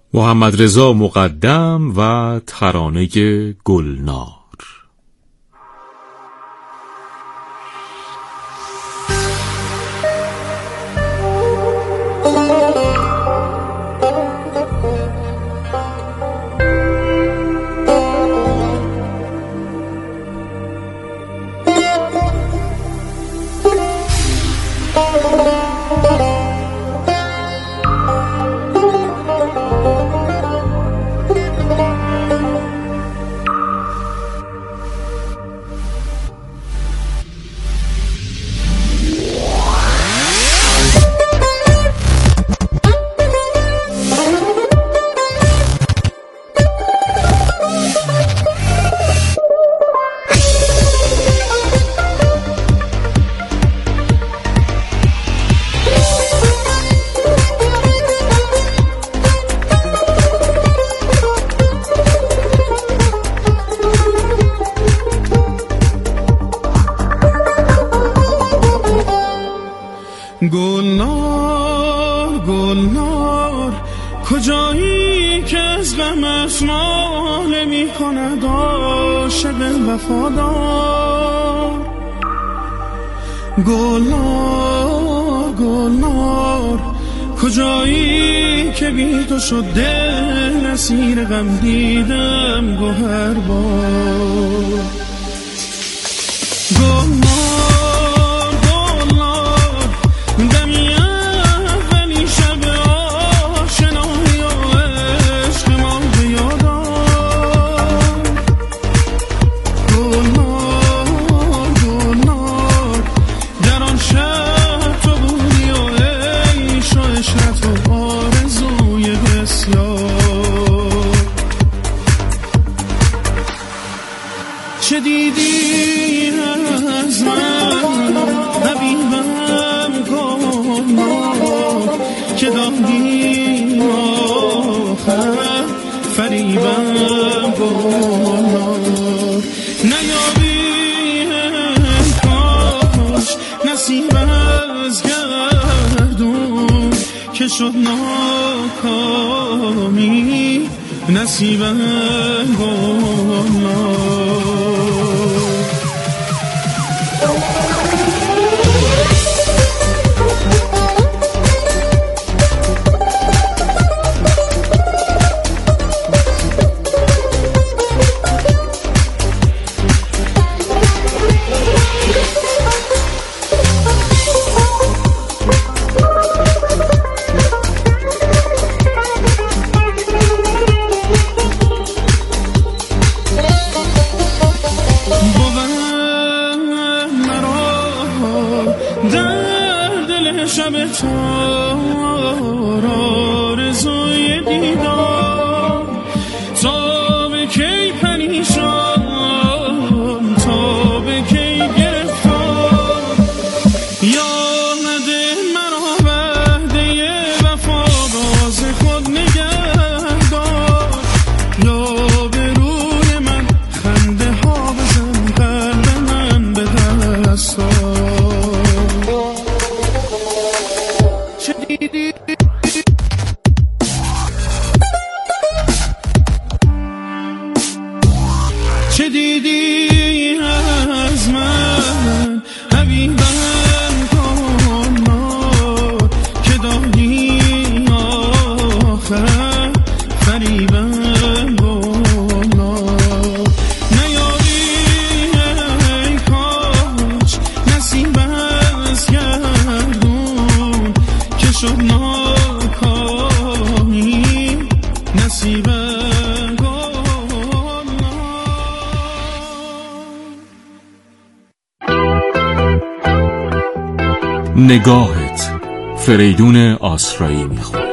محمدرضا مقدم و ترانه گلنار. گلنار گلنار کجایی که از غمش ناله می کند عاشق وفادار. گلنار گلنار کجایی که بی تو شد دل اسیر غم دیدم گوهر بار. چه دیدی از من حبیبم گلنار که دادی آخر فریبم گلنار. نیابی کاش نصیب از گردون که شد ناکامی نصیبم گلنار. شب تار آرزوی دیدار تا به کی پریشان تا به کی گرفتار. یاد مرا وعده وفا باز خود نگه دار. یا به روی من خنده ها بزن قلب من به دست چه دیدی از من حبیبم گلنار که دادی آخر فریبم گلنار. نیاری ای کاش نصیب از گردون که شد ناکامی نصیبم. نگاهت فریدون آسرایی میخونه.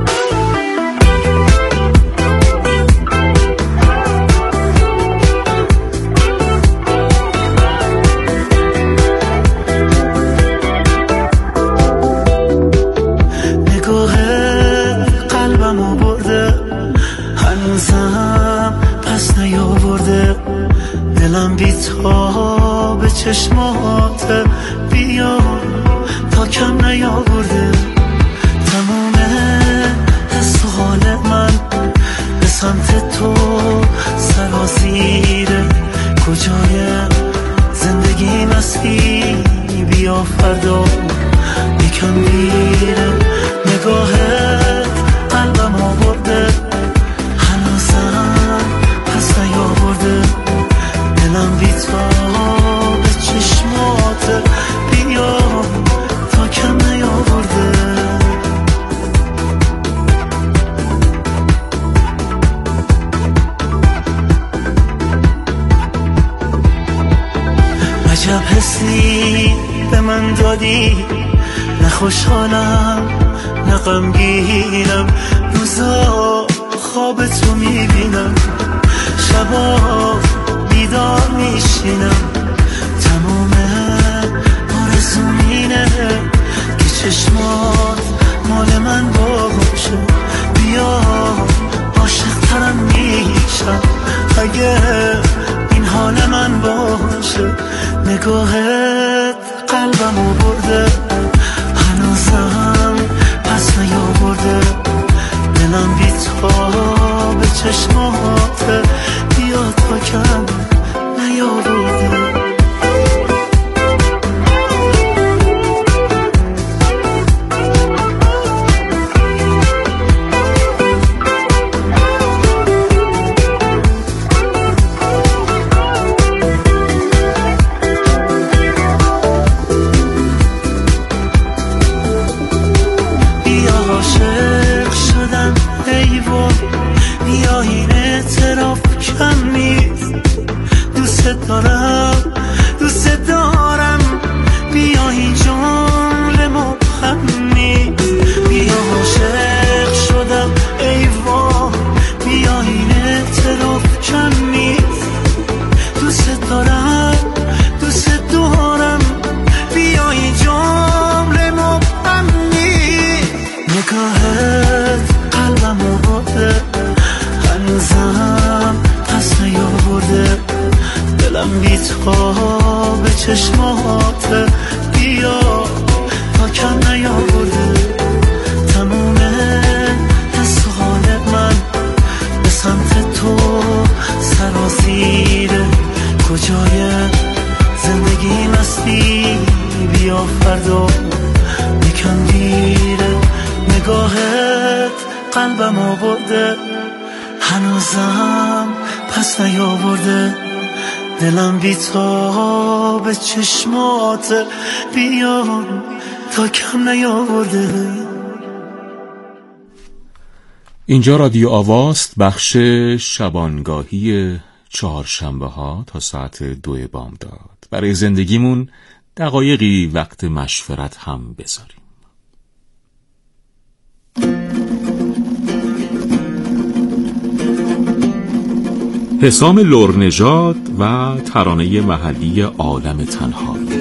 نگاهت قلبمو برده هنوزم پس نیاورده. دلم بی‌تاب به چشمات بیا تا کم نیاورده. تمام حسی به من دادی، نه خوشحالم نه غمگینم. روزا خواب تو میبینم، شبا بیدار میشینم. تمام آرزوم اینه که چشمات مال من باشه. بیا عاشق ترم میشم اگه این حال من باشه. نگاهت قلبمو برده، هنوزم پس نیاورده. دلم بی تو به چشماته، بیا تا کم نیاورده. دوست دارم بیا این جمله مبهم نیست. بیا عاشق شدم ای وای، بیا این اعتراف کم نیست. دوست دارم بیا این جمله مبهم نیست. نگاهت قلبمو برده، هنوزم پس نیاورده. دلم بی تو به چشماته، بیا تا کم نیاورده. تموم حس و حال من به سمت تو سرازیره. کجای زندگی مستی، بیا فردا یکم دیره. نگاهت قلبمو برده، هنوزم پس نیاورده. دلم بی تو به چشمات، بیا تا کم نیاورده. اینجا رادیو آواست، بخش شبانگاهی چهارشنبه ها تا ساعت 2 بامداد. برای زندگیمون دقایقی وقت مشورت هم بذاریم. حسام لرنژاد و ترانه محلی عالم تنهایی.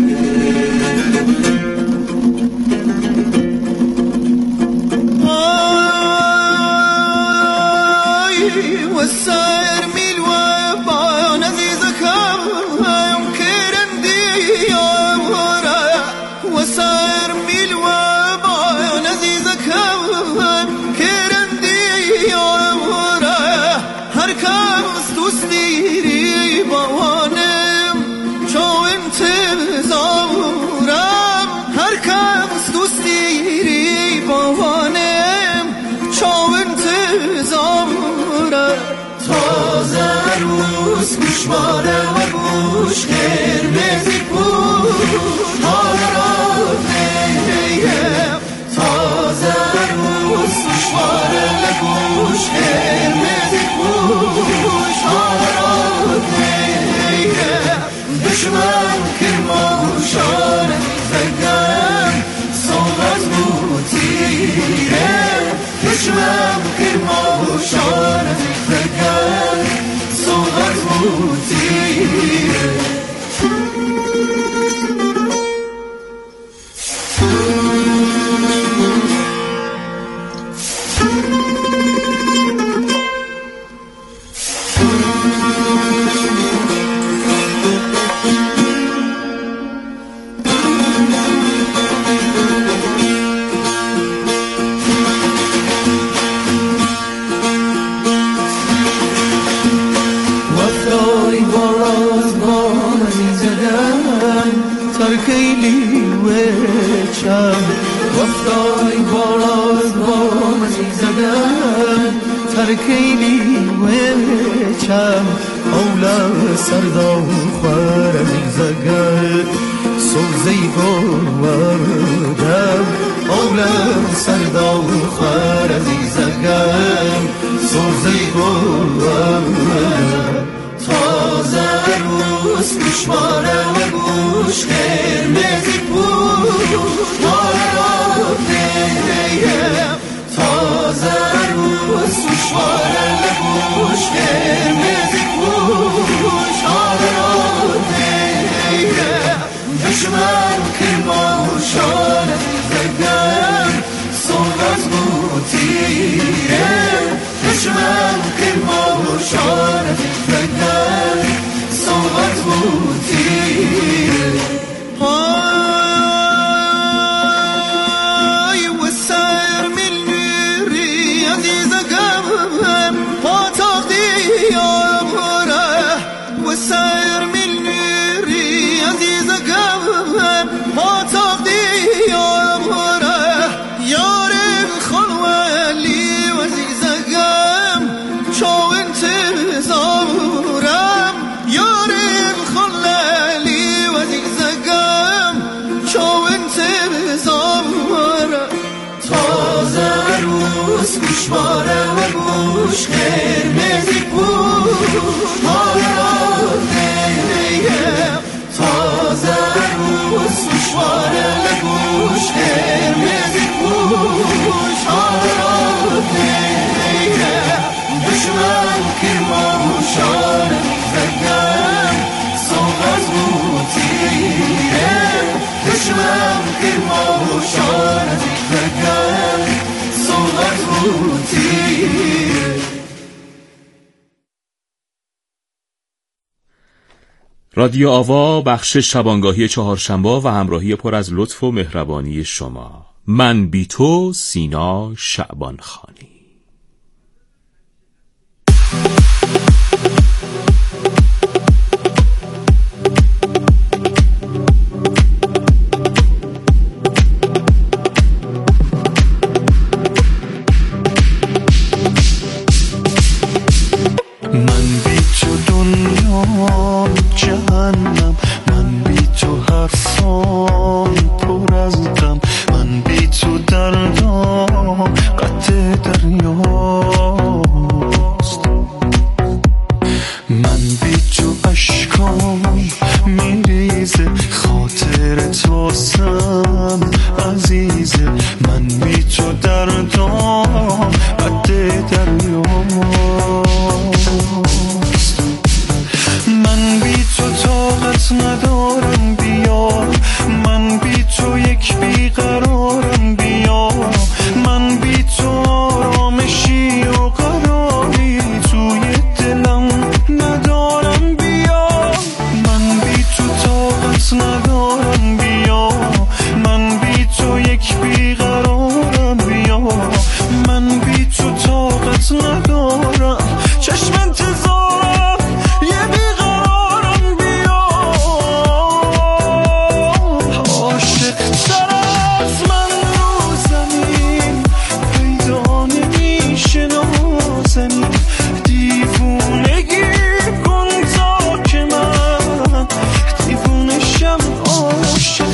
گوشواره و گوش قرمزی پوش حالات نیم تازه روز گوشواره و گوش قرمزی پوش حالات نیم دشمن کرماشان زنگم صحبت بوتیره دشمن کرماشان زنگم صحبت بوتیره وقتای باز با من زدم ترکیلی و چم اولا سردا خوار زگه سوزی گوردم اولا سردا خوار زگه سوزی گوردم تازه روز گوشواره و گوش قرمزی پوش تازه روز گوشواره و گوش قرمزی پوش دشمن که ماشان زدن صحبت بودیه دشمن که ماشان زدن صحبت بودیه آی و سر میلی عزیز گم پاتاق دیاره و سر میلی عزیز گم پاتاق دیاره یارم خلولی و عزیز گم چو انتظارم یارم خلولی و عزیز گم چو انتظارم تازه روز گوشواره و گوش قرمزی پوش تازه روز گوشواره و گوش قرمزی پوش دشمن که ماشان زدن صحبت بودیه دشمن که ماشان زدن صحبت بودیه. رادیو آوا، بخش شبانگاهی چهارشنبه و همراهی پر از لطف و مهربانی شما. من بی تو، سینا شعبانخانی. من بی تو دنیا جهنم من بی تو حرفام پر از غم من بی تو دردام قطع دریاست من بی تو اشکام میریزه خاطرت واسم عزیزه من بی تو دردام قطع دریاست من بی تو طاقت ندارم بیا من بی تو یک بیقرارم بیا من بی تو آرامشی و قراری توی دلم ندارم بیا من بی تو طاقت ندارم بیا من بی تو یک بیقرارم بیا من بی تو طاقت ندارم چشم انتظارم یه بیقرارم بیا عاشق تر از من رو زمین پیدا نمیشه نازنین دیوونگی کن تا که من دیوونشم عاشق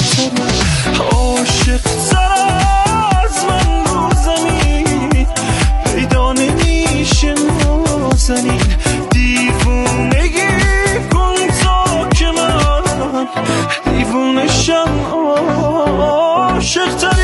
تر از من رو زمین پیدا نمیشه نازنین دیوونگی کن تا که من دیوونشم عاشق تری.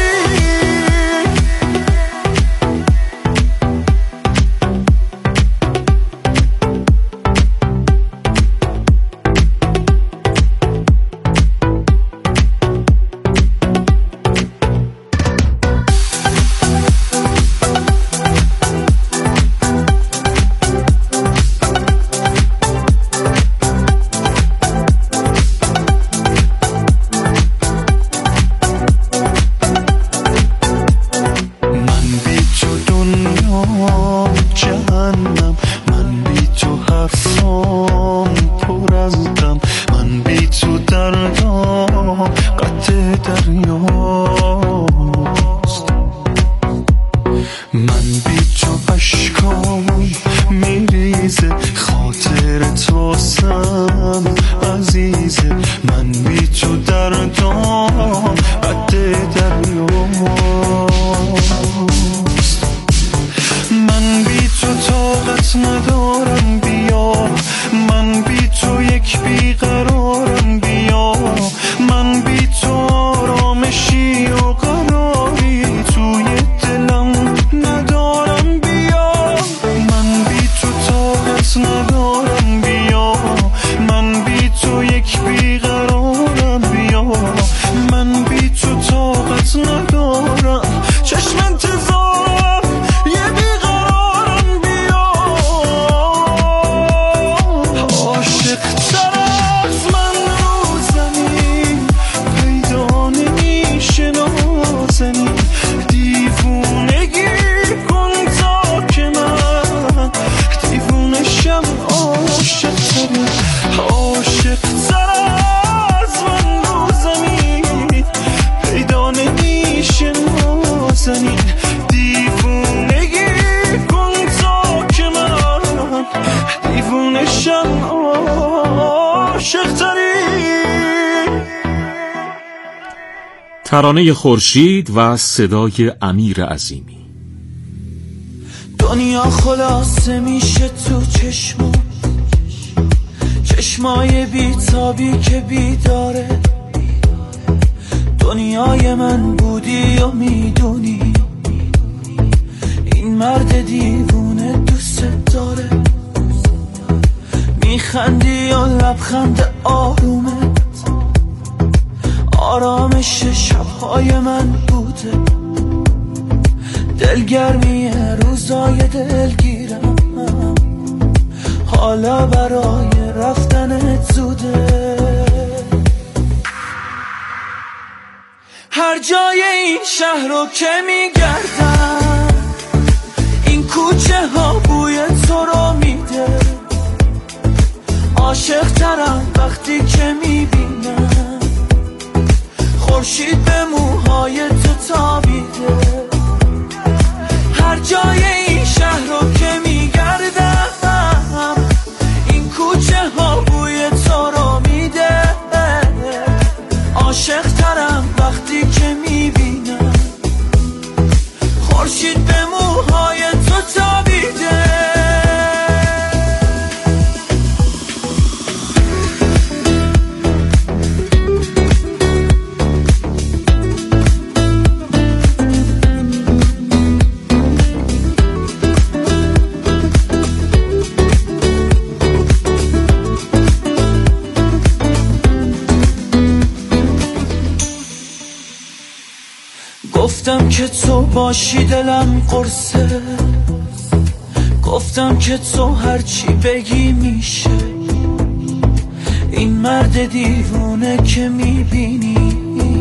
جهنم من بی تو حرفام پر از غم من بی تو دردام قطع دریاست من بی تو اشکام میریزه خاطرت واسم عزیزه من بی تو دردام قطع دریاست من بی تو طاقت ندارم بیا من بی تو یک ترانه خورشید و صدای امیر عظیمی. دنیا خلاصه میشه تو چشمای بیتابی که بیداره. دنیای من بودی و میدونی این مرد دیوونه دوست داره. میخندی و لبخند آرومت آرامش شبهای من بوده. دلگرمی روزای دلگیرم حالا برای رفتنت زوده. هر جای این شهر رو که میگردم این کوچه ها بوی تو رو میده. عاشق ترم وقتی که میبینم خورشید به موهای تو تابیده. هر جای این شهر رو که میگردم این کوچه ها بوی تو رو میده. عاشق ترم وقتی که میبینم خورشید به موهای تو تابیده. گفتم که تو باشی دلم قرصه. گفتم که تو هرچی بگی میشه. این مرد دیوونه که میبینی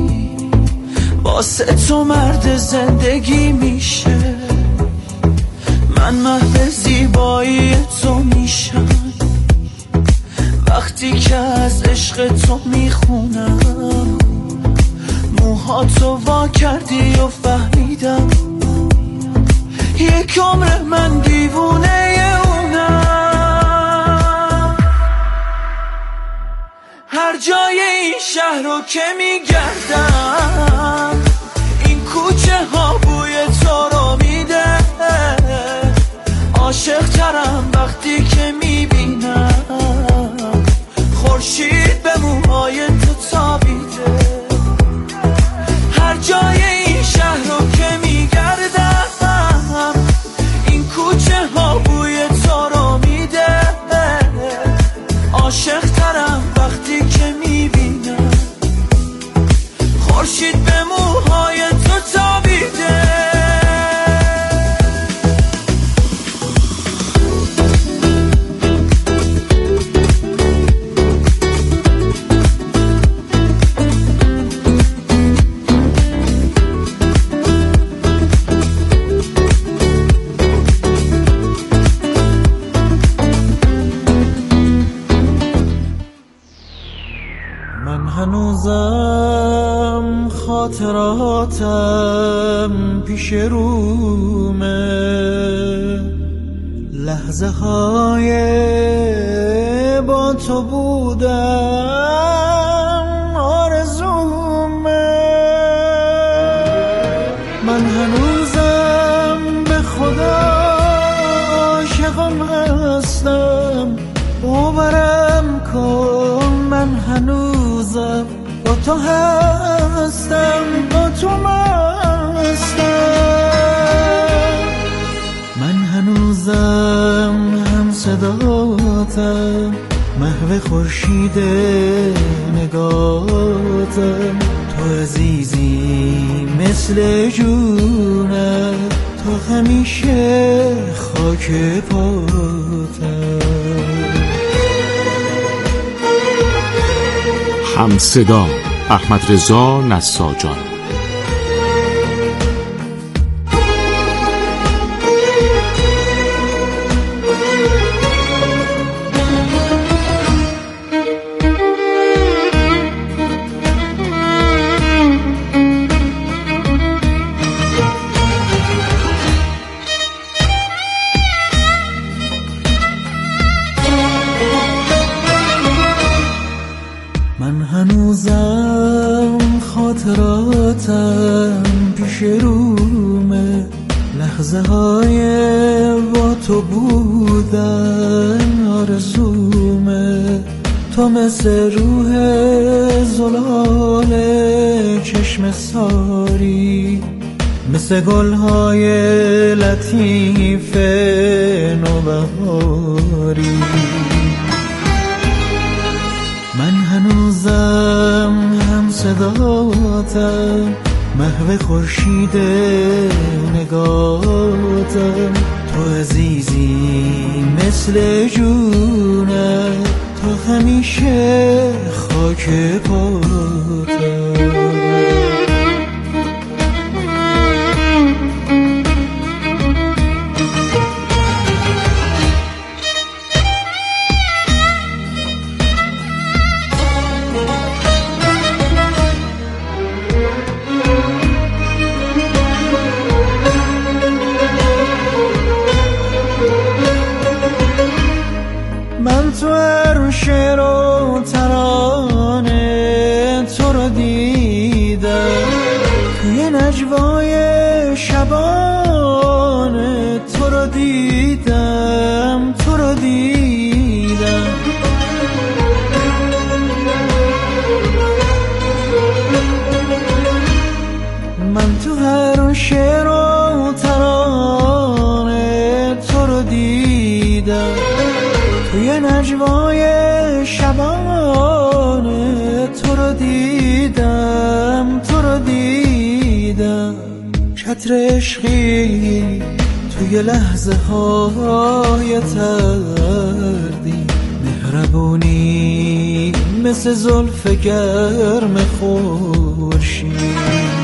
واسه تو مرد زندگی میشه. من محو زیبایی تو میشم وقتی که از عشق تو میخونم. موهاتو وا کردی و فهمیدم یک عمر من دیوونه اونم. هر جای این شهر رو که میگردم این کوچه ها بوی تو رو میده. عاشق ترم وقتی که میبینم خورشید به موهای تو تابیده. هر جای این شهر رو که میگردم این کوچه ها بوی تو رو میده. عاشق ترم وقتی که میبینم خورشید به موهای تو تابیده. هنوزم خاطراتم پیش رومه. لحظه های با تو بودم آرزومه. من هنوزم به خدا عاشقم هستم. باورم کن من هنوزم با تو هستم. با تو هستم. من هنوزم هم صداتم محو خورشید نگاتم. تو عزیزی مثل جونم تو همیشه خاک پاتم. همصدا احمد رضا نساجان. من هنوزم خاطرات با تو بودن آرزومه، تو مثل روح زلال چشم ساری، مثل گلهای لطیف نوبهاری. من هنوزم هم صداتم، محو خورشید نگاتم. تو عزیزی مثل جونم، تو همیشه خاک پاتم. من تو هر شعر و ترانه تو رو دیدم، توی نجوای شبانه تو رو دیدم، تو رو دیدم. من تو هر شعر و ترانه تو رو دیدم، توی نجوای شبانه تو رو دیدم، تو رو دیدم. چتر عشقی توی لحظه های تردی، مهربونی مثل زلف گرم خورشید.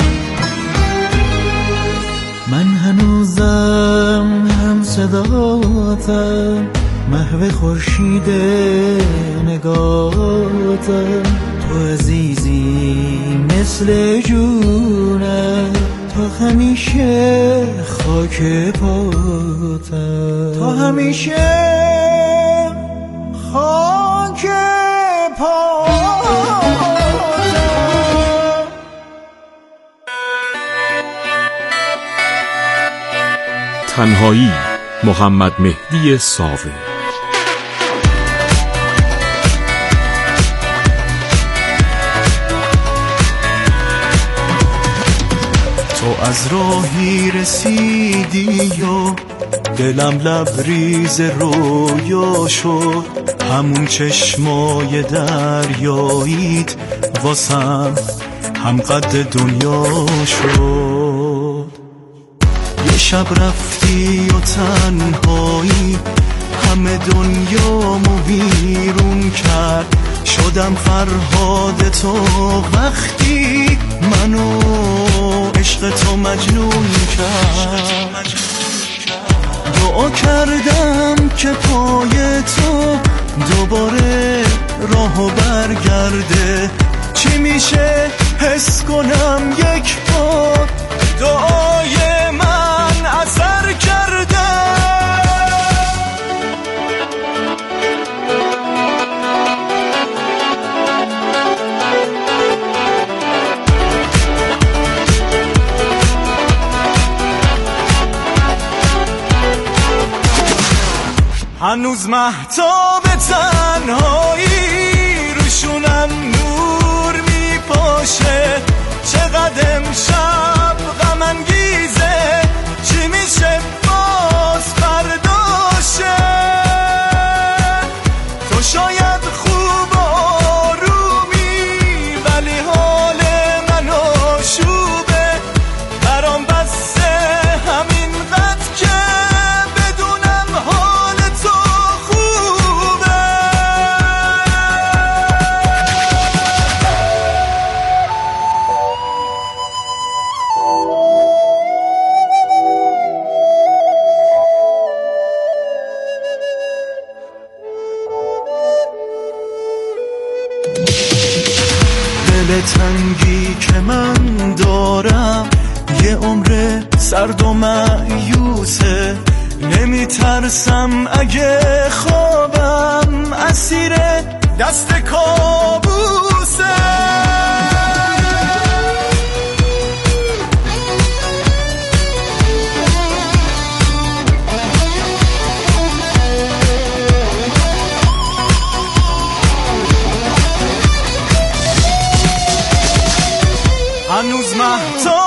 من هنوزم هم صداتم، محو خورشید نگاتم. تو عزیزی مثل جونم، تو همیشه خاک پاتم، تو همیشه خاک پاتم. تنهایی، محمد مهدی صاوی. تو از راهی رسیدی و دلم لبریز رویا شد، همون چشمای دریاییت واسم هم قد دنیا شد. یه شب رفتی و تنهایی همه دنیامو بیرون کرد، شدم فرهاد تو وقتی منو عشق تو مجنون کرد. دعا کردم که پای تو دوباره راهو برگرده، چی میشه حس کنم یک بار دعای من اثر کرده. هنوز مهتاب تنهایی روشونم نور میپاشه، چقدر امشب غم انگیزه، چی میشه باز فرداشه. تو شاید خوب آرومی ولی حال من آشوبه، برام بسته همین قد که بدونم حال تو خوبه. دل تنگی که من دارم یه عمر سرد و مایوسه، نمیترسم اگه خوابم اسیر دست کابوسه. مهتاب